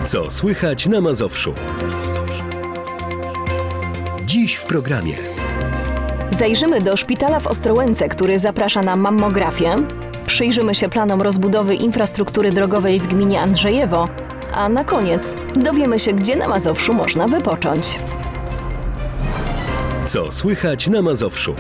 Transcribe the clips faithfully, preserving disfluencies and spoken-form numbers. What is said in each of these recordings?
Co słychać na Mazowszu? Dziś w programie. Zajrzymy do szpitala w Ostrołęce, który zaprasza na mammografię. Przyjrzymy się planom rozbudowy infrastruktury drogowej w gminie Andrzejewo. A na koniec dowiemy się, gdzie na Mazowszu można wypocząć. Co słychać na Mazowszu?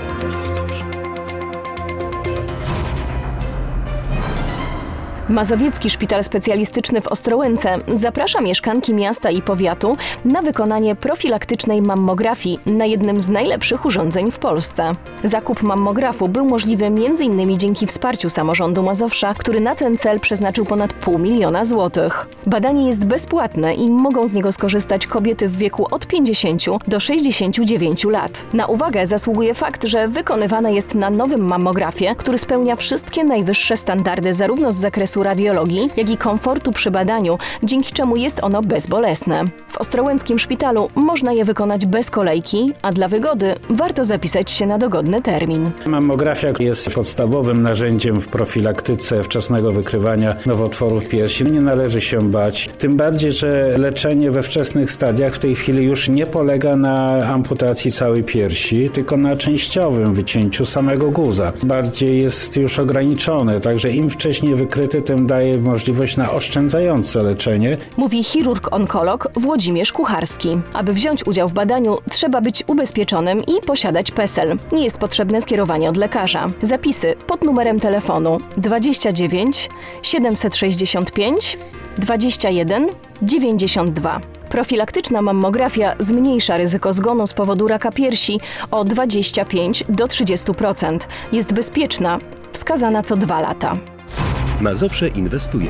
Mazowiecki Szpital Specjalistyczny w Ostrołęce zaprasza mieszkanki miasta i powiatu na wykonanie profilaktycznej mammografii na jednym z najlepszych urządzeń w Polsce. Zakup mammografu był możliwy między innymi dzięki wsparciu samorządu Mazowsza, który na ten cel przeznaczył ponad pół miliona złotych. Badanie jest bezpłatne i mogą z niego skorzystać kobiety w wieku od pięćdziesięciu do sześćdziesięciu dziewięciu lat. Na uwagę zasługuje fakt, że wykonywane jest na nowym mammografie, który spełnia wszystkie najwyższe standardy zarówno z zakresu radiologii, jak i komfortu przy badaniu, dzięki czemu jest ono bezbolesne. W ostrołęckim szpitalu można je wykonać bez kolejki, a dla wygody warto zapisać się na dogodny termin. Mammografia jest podstawowym narzędziem w profilaktyce wczesnego wykrywania nowotworów piersi. Nie należy się bać, tym bardziej, że leczenie we wczesnych stadiach w tej chwili już nie polega na amputacji całej piersi, tylko na częściowym wycięciu samego guza. Bardziej jest już ograniczone, także im wcześniej wykryty, tym daje możliwość na oszczędzające leczenie. Mówi chirurg-onkolog Włodzimierz Kucharski. Aby wziąć udział w badaniu, trzeba być ubezpieczonym i posiadać PESEL. Nie jest potrzebne skierowanie od lekarza. Zapisy pod numerem telefonu dwadzieścia dziewięć siedemset sześćdziesiąt pięć dwadzieścia jeden dziewięćdziesiąt dwa. Profilaktyczna mammografia zmniejsza ryzyko zgonu z powodu raka piersi o dwadzieścia pięć do trzydziestu procent. Jest bezpieczna, wskazana co dwa lata. Mazowsze inwestuje.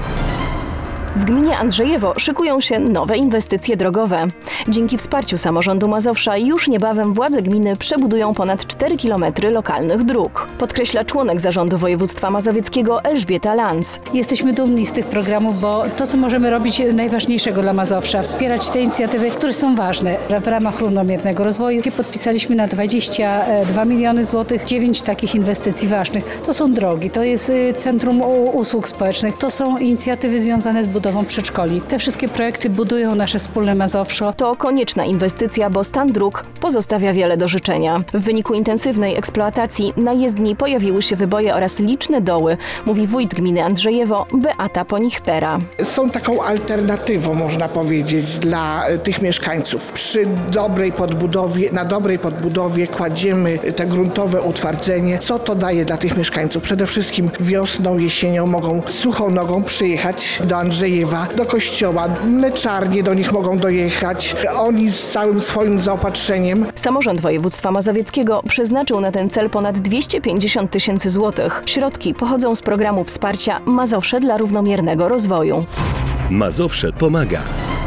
W gminie Andrzejewo szykują się nowe inwestycje drogowe. Dzięki wsparciu samorządu Mazowsza już niebawem władze gminy przebudują ponad cztery kilometry lokalnych dróg. Podkreśla członek zarządu województwa mazowieckiego Elżbieta Lanz. Jesteśmy dumni z tych programów, bo to, co możemy robić najważniejszego dla Mazowsza, wspierać te inicjatywy, które są ważne w ramach równomiernego rozwoju. Podpisaliśmy na dwadzieścia dwa miliony złotych, dziewięć takich inwestycji ważnych. To są drogi, to jest Centrum Usług Społecznych, to są inicjatywy związane z budową przedszkoli. Te wszystkie projekty budują nasze wspólne Mazowszo. To konieczna inwestycja, bo stan dróg pozostawia wiele do życzenia. W wyniku intensywnej eksploatacji na jezdni pojawiły się wyboje oraz liczne doły, mówi wójt gminy Andrzejewo Beata Ponichtera. Są taką alternatywą, można powiedzieć, dla tych mieszkańców. Przy dobrej podbudowie, na dobrej podbudowie kładziemy te gruntowe utwardzenie. Co to daje dla tych mieszkańców? Przede wszystkim wiosną, jesienią mogą suchą nogą przyjechać do Andrzejewa, do kościoła, mleczarnie do nich mogą dojechać, oni z całym swoim zaopatrzeniem. Samorząd województwa mazowieckiego przeznaczył na ten cel ponad dwieście pięćdziesiąt tysięcy złotych. Środki pochodzą z programu wsparcia Mazowsze dla równomiernego rozwoju. Mazowsze pomaga.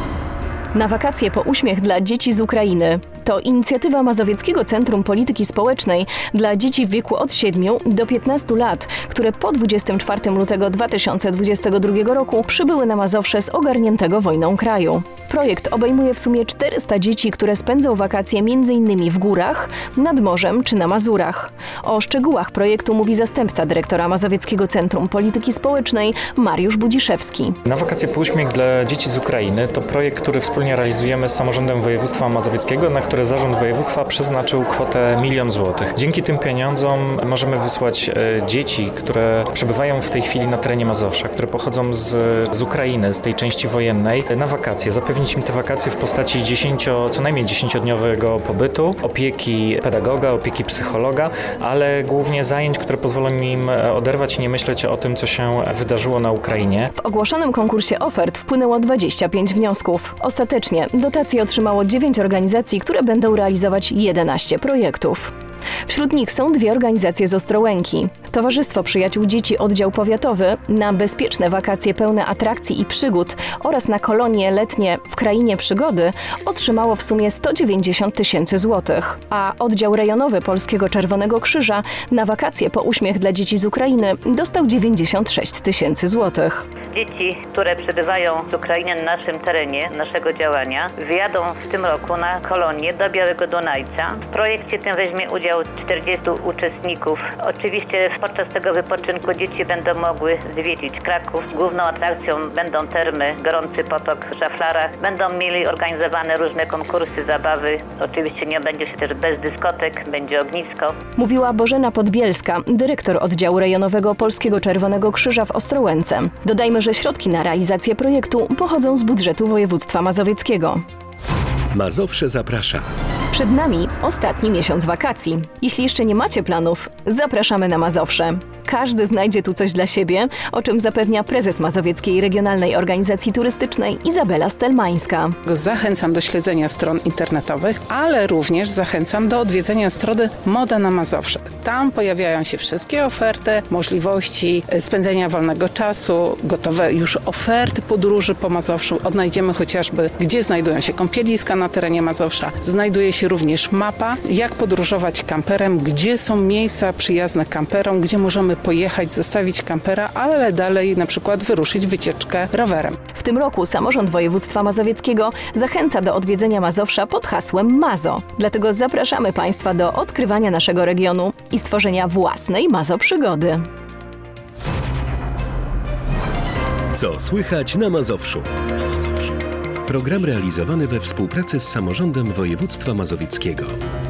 Na wakacje po uśmiech dla dzieci z Ukrainy. To inicjatywa Mazowieckiego Centrum Polityki Społecznej dla dzieci w wieku od siedmiu do piętnastu lat, które po dwudziestego czwartego lutego dwa tysiące dwudziestego drugiego roku przybyły na Mazowsze z ogarniętego wojną kraju. Projekt obejmuje w sumie czterysta dzieci, które spędzą wakacje między innymi w górach, nad morzem czy na Mazurach. O szczegółach projektu mówi zastępca dyrektora Mazowieckiego Centrum Polityki Społecznej Mariusz Budziszewski. Na wakacje po uśmiech dla dzieci z Ukrainy to projekt, który wspólnie realizujemy z samorządem województwa mazowieckiego, na który zarząd województwa przeznaczył kwotę milion złotych. Dzięki tym pieniądzom możemy wysłać dzieci, które przebywają w tej chwili na terenie Mazowsza, które pochodzą z, z Ukrainy, z tej części wojennej, na wakacje. Zapewnić im te wakacje w postaci dziesięcio, co najmniej dziesięciodniowego pobytu, opieki pedagoga, opieki psychologa, ale głównie zajęć, które pozwolą im oderwać i nie myśleć o tym, co się wydarzyło na Ukrainie. W ogłoszonym konkursie ofert wpłynęło dwadzieścia pięć wniosków. Ostatecznie dotacje otrzymało dziewięć organizacji, które będą realizować jedenaście projektów. Wśród nich są dwie organizacje z Ostrołęki. Towarzystwo Przyjaciół Dzieci Oddział Powiatowy na bezpieczne wakacje pełne atrakcji i przygód oraz na kolonie letnie w Krainie Przygody otrzymało w sumie sto dziewięćdziesiąt tysięcy złotych, a Oddział Rejonowy Polskiego Czerwonego Krzyża na wakacje po uśmiech dla dzieci z Ukrainy dostał dziewięćdziesiąt sześć tysięcy złotych. Dzieci, które przebywają z Ukrainy na naszym terenie, naszego działania, wyjadą w tym roku na kolonię do Białego Dunajca. W projekcie tym weźmie udział przyjeżdżają czterdziestu uczestników. Oczywiście podczas tego wypoczynku dzieci będą mogły zwiedzić Kraków. Główną atrakcją będą termy, gorący potok w szaflarach. Będą mieli organizowane różne konkursy, zabawy. Oczywiście nie będzie się też bez dyskotek, będzie ognisko. Mówiła Bożena Podbielska, dyrektor oddziału rejonowego Polskiego Czerwonego Krzyża w Ostrołęce. Dodajmy, że środki na realizację projektu pochodzą z budżetu województwa mazowieckiego. Mazowsze zaprasza. Przed nami ostatni miesiąc wakacji. Jeśli jeszcze nie macie planów, zapraszamy na Mazowsze. Każdy znajdzie tu coś dla siebie, o czym zapewnia prezes Mazowieckiej Regionalnej Organizacji Turystycznej Izabela Stelmańska. Zachęcam do śledzenia stron internetowych, ale również zachęcam do odwiedzenia strony Moda na Mazowsze. Tam pojawiają się wszystkie oferty, możliwości spędzenia wolnego czasu, gotowe już oferty podróży po Mazowszu. Odnajdziemy chociażby, gdzie znajdują się kąpieliska na terenie Mazowsza. Znajduje się również mapa, jak podróżować kamperem, gdzie są miejsca przyjazne kamperom, gdzie możemy pojechać, zostawić kampera, ale dalej na przykład wyruszyć wycieczkę rowerem. W tym roku samorząd województwa mazowieckiego zachęca do odwiedzenia Mazowsza pod hasłem Mazo. Dlatego zapraszamy Państwa do odkrywania naszego regionu i stworzenia własnej Mazo przygody. Co słychać na Mazowszu? Program realizowany we współpracy z samorządem województwa mazowieckiego.